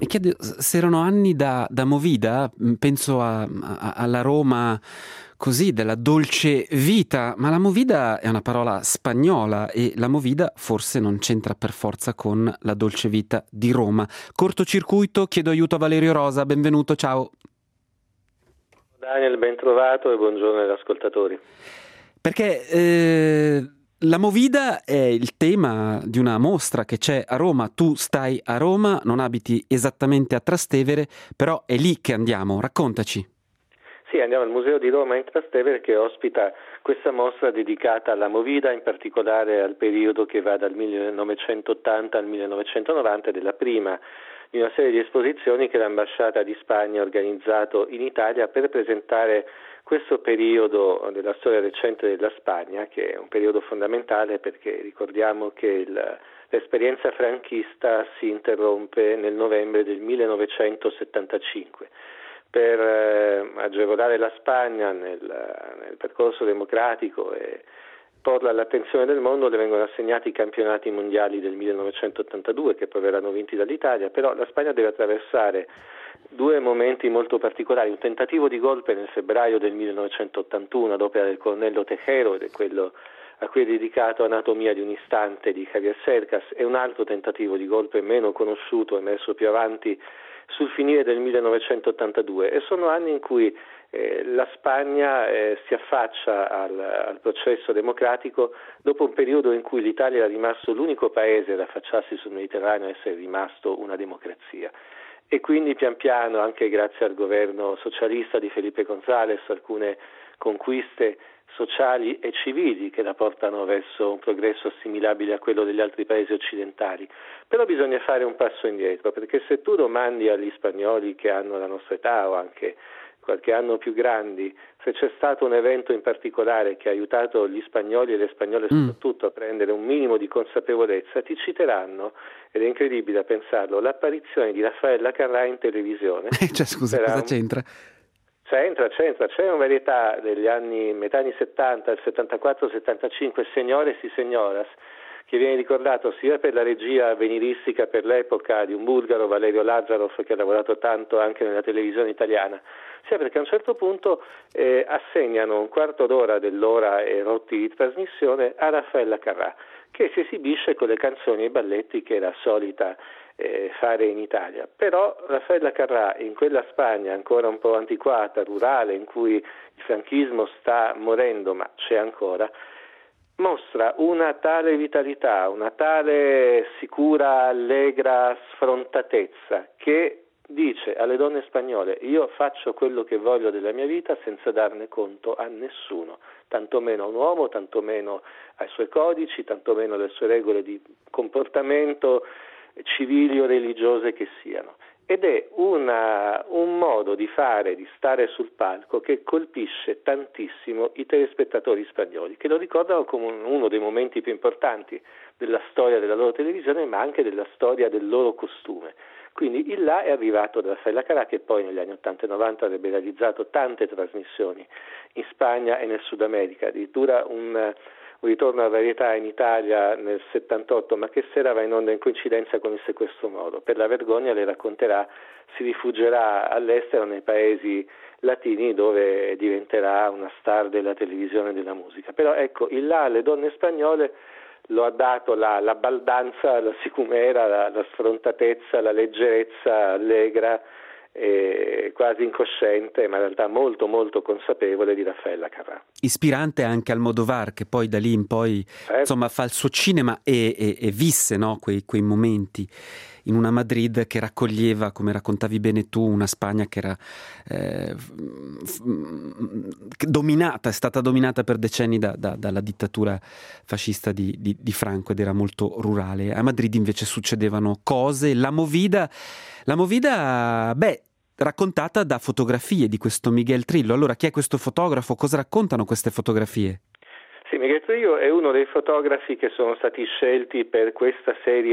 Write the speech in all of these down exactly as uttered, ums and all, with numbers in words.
chiedo se erano anni da, da movida, penso a, a, alla Roma così, della dolce vita, ma la movida è una parola spagnola e la movida forse non c'entra per forza con la dolce vita di Roma. Cortocircuito, chiedo aiuto a Valerio Rosa, benvenuto, ciao. Daniel, ben trovato e buongiorno agli ascoltatori. Perché eh, la movida è il tema di una mostra che c'è a Roma. Tu stai a Roma, non abiti esattamente a Trastevere, però è lì che andiamo, raccontaci. Sì, andiamo al Museo di Roma in Trastevere che ospita questa mostra dedicata alla movida, in particolare al periodo che va dal millenovecentottanta al millenovecentonovanta, della prima di una serie di esposizioni che l'Ambasciata di Spagna ha organizzato in Italia per presentare questo periodo della storia recente della Spagna, che è un periodo fondamentale perché ricordiamo che il, l'esperienza franchista si interrompe nel novembre del millenovecentosettantacinque. Per eh, agevolare la Spagna nel, nel percorso democratico e porla all'attenzione del mondo le vengono assegnati i campionati mondiali del millenovecentottantadue che poi verranno vinti dall'Italia, però la Spagna deve attraversare due momenti molto particolari: un tentativo di golpe nel febbraio del millenovecentottantuno ad opera del colonnello Tejero, ed è quello a cui è dedicato Anatomia di un istante di Javier Cercas, e un altro tentativo di golpe meno conosciuto emerso più avanti sul finire del millenovecentottantadue, e sono anni in cui eh, la Spagna eh, si affaccia al, al processo democratico dopo un periodo in cui l'Italia era rimasto l'unico paese ad affacciarsi sul Mediterraneo a essere rimasto una democrazia. E quindi pian piano, anche grazie al governo socialista di Felipe González, alcune conquiste sociali e civili che la portano verso un progresso assimilabile a quello degli altri paesi occidentali. Però bisogna fare un passo indietro, perché se tu domandi agli spagnoli che hanno la nostra età o anche qualche anno più grandi se c'è stato un evento in particolare che ha aiutato gli spagnoli e le spagnole soprattutto a prendere un minimo di consapevolezza, ti citeranno, ed è incredibile a pensarlo, l'apparizione di Raffaella Carrà in televisione. Cioè, scusa, cosa un... c'entra? C'entra, c'entra, c'è una varietà degli anni, metà anni settanta, il settantaquattro settantacinque, Señores y Señoras, che viene ricordato sia per la regia avveniristica per l'epoca di un bulgaro, Valerio Lazarov, che ha lavorato tanto anche nella televisione italiana, sia perché a un certo punto eh, assegnano un quarto d'ora dell'ora e rotti di trasmissione a Raffaella Carrà, che si esibisce con le canzoni e i balletti che era solita eh, fare in Italia. Però Raffaella Carrà, in quella Spagna ancora un po' antiquata, rurale, in cui il franchismo sta morendo, ma c'è ancora, mostra una tale vitalità, una tale sicura, allegra sfrontatezza che dice alle donne spagnole: io faccio quello che voglio della mia vita senza darne conto a nessuno, tantomeno a un uomo, tantomeno ai suoi codici, tantomeno alle sue regole di comportamento civili o religiose che siano. Ed è una, un modo di fare, di stare sul palco che colpisce tantissimo i telespettatori spagnoli, che lo ricordano come uno dei momenti più importanti della storia della loro televisione, ma anche della storia del loro costume. Quindi il là è arrivato da Raffaella Carrà, che poi negli anni ottanta e novanta avrebbe realizzato tante trasmissioni in Spagna e nel Sud America, addirittura un un ritorno a varietà in Italia nel settantotto, ma che sera va in onda in coincidenza con il sequestro Moro. Per la vergogna, le racconterà, si rifugierà all'estero nei paesi latini dove diventerà una star della televisione e della musica. Però ecco, il là alle donne spagnole lo ha dato la, la baldanza, la sicumera, la, la sfrontatezza, la leggerezza allegra, e quasi incosciente, ma in realtà molto molto consapevole di Raffaella Carrà. Ispirante anche Almodovar, che poi da lì in poi certo. insomma fa il suo cinema e, e, e visse, no, quei, quei momenti in una Madrid che raccoglieva, come raccontavi bene tu, una Spagna che era eh, dominata, è stata dominata per decenni da, da, dalla dittatura fascista di, di, di Franco, ed era molto rurale. A Madrid invece succedevano cose, la movida, la movida, beh, raccontata da fotografie di questo Miguel Trillo. Allora, chi è questo fotografo? Cosa raccontano queste fotografie? Sì, Miguel Trillo è uno dei fotografi che sono stati scelti per questa serie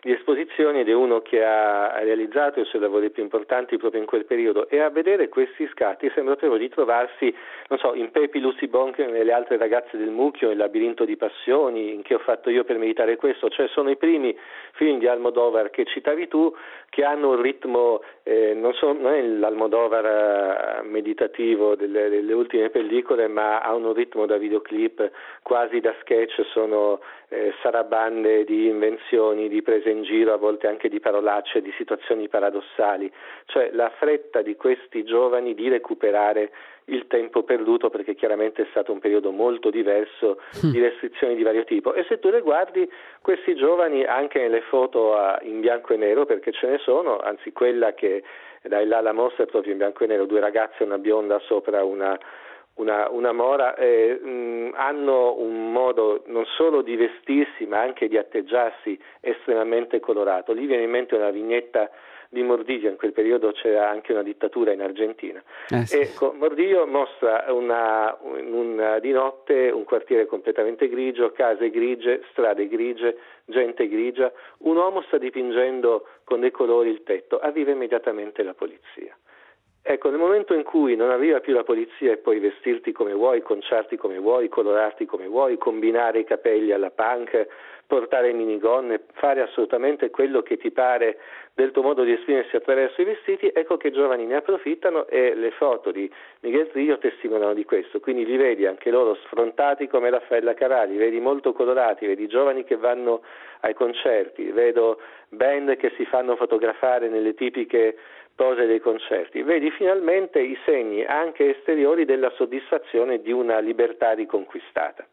di esposizioni ed è uno che ha realizzato i suoi lavori più importanti proprio in quel periodo, e a vedere questi scatti sembra proprio di trovarsi, non so, in Pepi, Lucy Bonker e le altre ragazze del mucchio, Il labirinto di passioni, In Che ho fatto io per meritare questo, cioè sono i primi film di Almodovar che citavi tu, che hanno un ritmo, eh, non, so, non è l'Almodovar meditativo delle, delle ultime pellicole, ma ha un ritmo da videoclip, quasi da sketch, sono eh, sarabande di invenzioni, di prese in giro, a volte anche di parolacce, di situazioni paradossali, cioè la fretta di questi giovani di recuperare il tempo perduto, perché chiaramente è stato un periodo molto diverso di restrizioni di vario tipo. E se tu le guardi, questi giovani anche nelle foto in bianco e nero, perché ce ne sono, anzi quella che dai là la mostra è proprio in bianco e nero, due ragazze, una bionda sopra una Una, una mora, eh, mh, hanno un modo non solo di vestirsi ma anche di atteggiarsi estremamente colorato. Lì viene in mente una vignetta di Mordillo, in quel periodo c'era anche una dittatura in Argentina, eh sì. E con Mordillo mostra una, una, di notte un quartiere completamente grigio, case grigie, strade grigie, gente grigia, un uomo sta dipingendo con dei colori il tetto, arriva immediatamente la polizia. Ecco, nel momento in cui non arriva più la polizia e puoi vestirti come vuoi, conciarti come vuoi, colorarti come vuoi, combinare i capelli alla punk, portare minigonne, fare assolutamente quello che ti pare del tuo modo di esprimersi attraverso i vestiti, ecco che i giovani ne approfittano, e le foto di Miguel Trillo testimoniano di questo. Quindi li vedi anche loro sfrontati come Raffaella Carrà, li vedi molto colorati, vedi giovani che vanno ai concerti, vedo band che si fanno fotografare nelle tipiche pose dei concerti, vedi finalmente i segni anche esteriori della soddisfazione di una libertà riconquistata.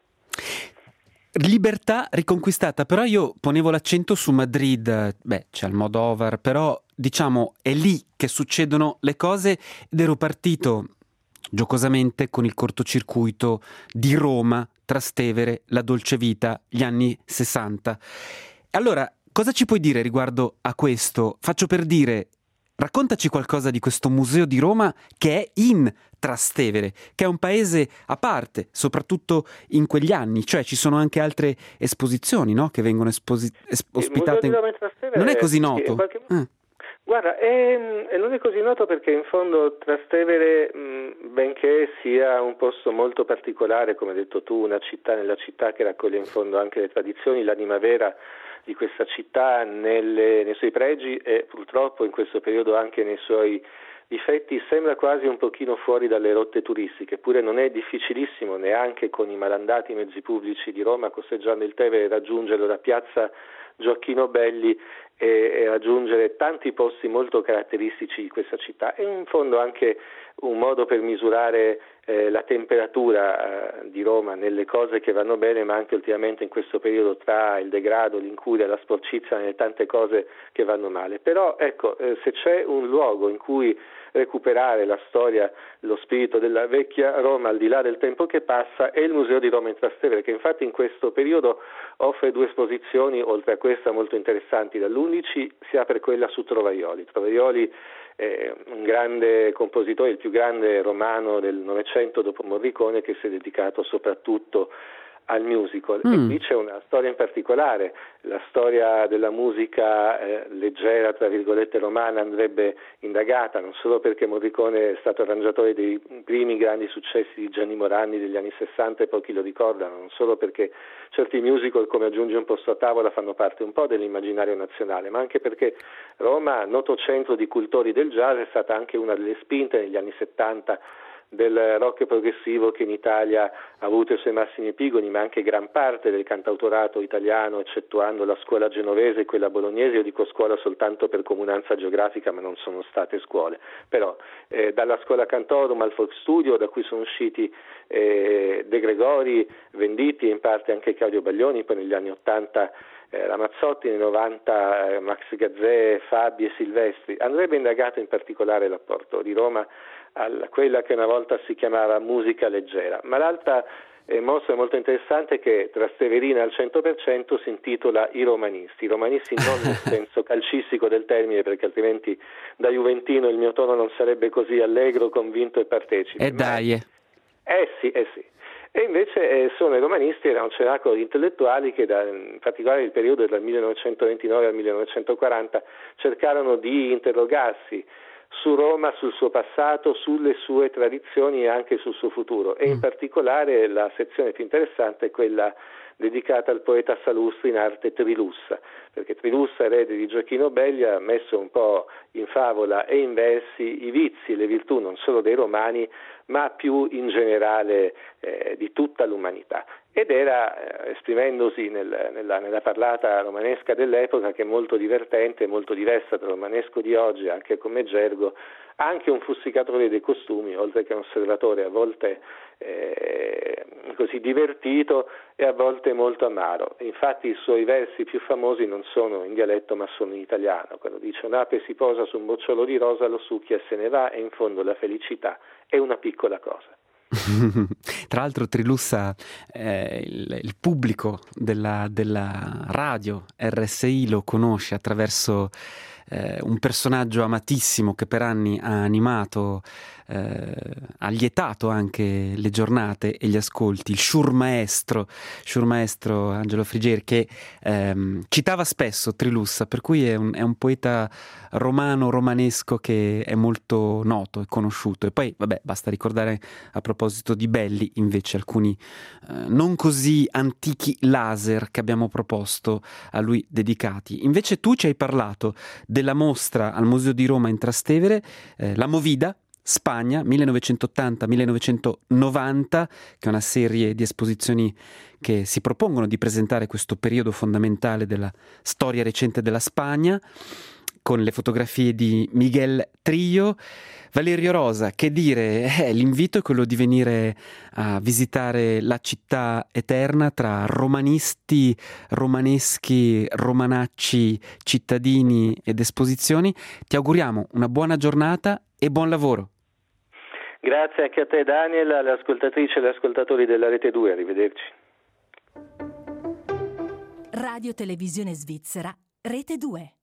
Libertà riconquistata, però io ponevo l'accento su Madrid, beh c'è Almodovar, però diciamo è lì che succedono le cose, ed ero partito giocosamente con il cortocircuito di Roma, Trastevere, La dolce vita, gli anni sessanta. Allora, cosa ci puoi dire riguardo a questo? Faccio per dire, raccontaci qualcosa di questo museo di Roma che è in Trastevere, che è un paese a parte, soprattutto in quegli anni, cioè ci sono anche altre esposizioni, no? Che vengono esposi- es- ospitate. Il museo di Roma in Trastevere non è così noto. Sì, qualche... eh. Guarda, è, è non è così noto perché in fondo Trastevere, mh, benché sia un posto molto particolare, come hai detto tu, una città nella città che raccoglie in fondo anche le tradizioni, l'anima vera di questa città nelle, nei suoi pregi e purtroppo in questo periodo anche nei suoi difetti, sembra quasi un pochino fuori dalle rotte turistiche, eppure non è difficilissimo neanche con i malandati mezzi pubblici di Roma, costeggiando il Tevere, raggiungerlo da piazza Gioacchino Belli e, e raggiungere tanti posti molto caratteristici di questa città. È in fondo anche un modo per misurare eh, la temperatura eh, di Roma nelle cose che vanno bene, ma anche ultimamente in questo periodo tra il degrado, l'incuria, la sporcizia, nelle tante cose che vanno male. Però ecco, eh, se c'è un luogo in cui recuperare la storia, lo spirito della vecchia Roma al di là del tempo che passa, è il Museo di Roma in Trastevere, che infatti in questo periodo offre due esposizioni, oltre a questa molto interessanti. Dall'undici si apre quella su Trovaioli. Trovaioli è un grande compositore, il più grande romano del Novecento dopo Morricone, che si è dedicato soprattutto al musical. Mm. E qui c'è una storia in particolare, la storia della musica eh, leggera, tra virgolette, romana andrebbe indagata, non solo perché Morricone è stato arrangiatore dei primi grandi successi di Gianni Morandi degli anni sessanta e pochi lo ricordano, non solo perché certi musical come Aggiungi un posto a tavola fanno parte un po' dell'immaginario nazionale, ma anche perché Roma, noto centro di cultori del jazz, è stata anche una delle spinte negli anni settanta del rock progressivo che in Italia ha avuto i suoi massimi epigoni, ma anche gran parte del cantautorato italiano, eccettuando la scuola genovese e quella bolognese. Io dico scuola soltanto per comunanza geografica, ma non sono state scuole, però eh, dalla scuola Cantorum al Folk Studio, da cui sono usciti eh, De Gregori, Venditti e in parte anche Claudio Baglioni, poi negli anni ottanta Eh, Ramazzotti, nei novanta eh, Max Gazzè, Fabi e Silvestri. Andrebbe indagato in particolare l'apporto di Roma a quella che una volta si chiamava musica leggera, ma l'altra eh, mostra molto interessante che Trasteverina al cento per cento si intitola I Romanisti. I Romanisti non nel senso calcistico del termine, perché altrimenti da juventino il mio tono non sarebbe così allegro, convinto e partecipe. E dai! Eh sì, eh sì. E invece eh, sono i romanisti, era un cenacolo di intellettuali che da, in particolare il periodo dal millenovecentoventinove al millenovecentoquaranta cercarono di interrogarsi su Roma, sul suo passato, sulle sue tradizioni e anche sul suo futuro, e in particolare la sezione più interessante è quella dedicata al poeta Salustro, in arte Trilussa, perché Trilussa, erede di Gioachino Belli, ha messo un po' in favola e in versi i vizi e le virtù non solo dei romani, ma più in generale eh, di tutta l'umanità. Ed era, eh, esprimendosi nel, nella, nella parlata romanesca dell'epoca, che è molto divertente, molto diversa dal romanesco di oggi, anche come gergo, anche un fussicatore dei costumi, oltre che un osservatore a volte eh, così divertito e a volte molto amaro. Infatti i suoi versi più famosi non sono in dialetto ma sono in italiano. Quando dice: un'ape si posa su un bocciolo di rosa, lo succhia e se ne va, e in fondo la felicità è una piccola cosa. Tra l'altro Trilussa, eh, il, il pubblico della, della radio R S I lo conosce attraverso eh, un personaggio amatissimo che per anni ha animato, eh, ha lietato anche le giornate e gli ascolti, il Sciurmaestro, Sciurmaestro Angelo Frigeri, che ehm, citava spesso Trilussa, per cui è un, è un poeta romano, romanesco che è molto noto e conosciuto. E poi, vabbè, basta ricordare, a proposito di Belli, invece, alcuni eh, non così antichi laser che abbiamo proposto a lui dedicati. Invece tu ci hai parlato della mostra al Museo di Roma in Trastevere, eh, la Movida, Spagna, millenovecentottanta millenovecentonovanta, che è una serie di esposizioni che si propongono di presentare questo periodo fondamentale della storia recente della Spagna, con le fotografie di Miguel Trillo. Valerio Rosa, che dire, eh, l'invito è quello di venire a visitare la città eterna tra romanisti, romaneschi, romanacci, cittadini ed esposizioni. Ti auguriamo una buona giornata e buon lavoro. Grazie anche a te, Daniel, alle ascoltatrici e agli ascoltatori della Rete due. Arrivederci. Radio Televisione Svizzera, Rete due.